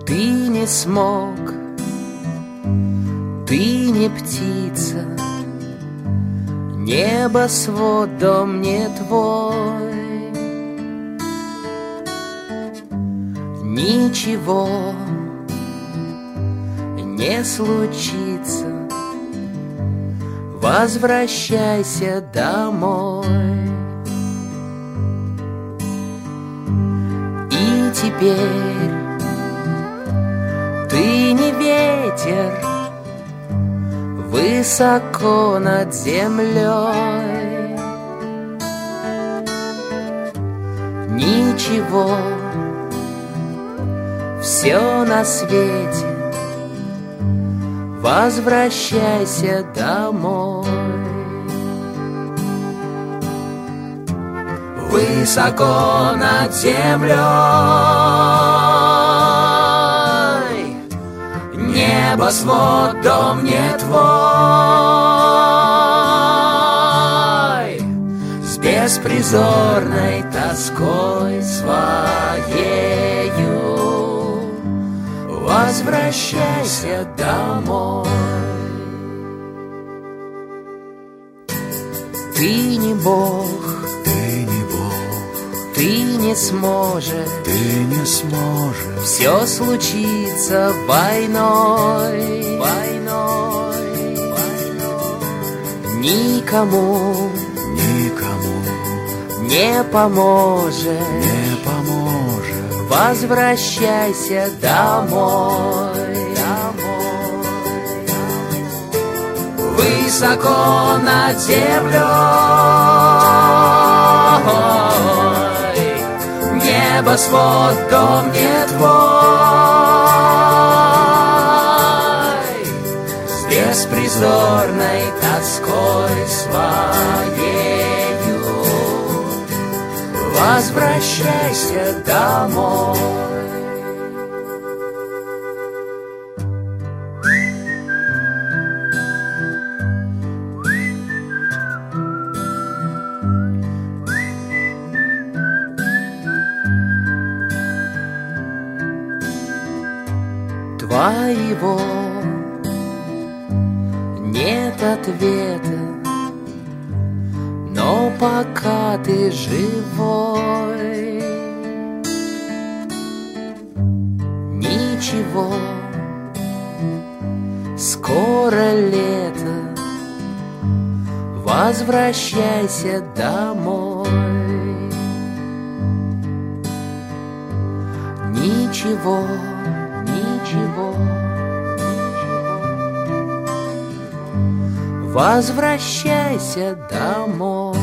Ты не смог, ты не птица, небосвод дом не твой. Ничего не случится, возвращайся домой. И теперь ты не ветер высоко над землей. Ничего, все на свете, возвращайся домой. Высоко над землей небосвод дом не твой. С беспризорной тоской своею возвращайся домой. Ты не Бог, ты не сможешь, все случится войной. Никому не поможет, возвращайся домой. Высоко над землей небосвод дом не твой. С беспризорной тоской своею возвращайся домой. Твоего нет ответа, но пока ты живой, ничего, скоро лето, возвращайся домой. Ничего, возвращайся домой.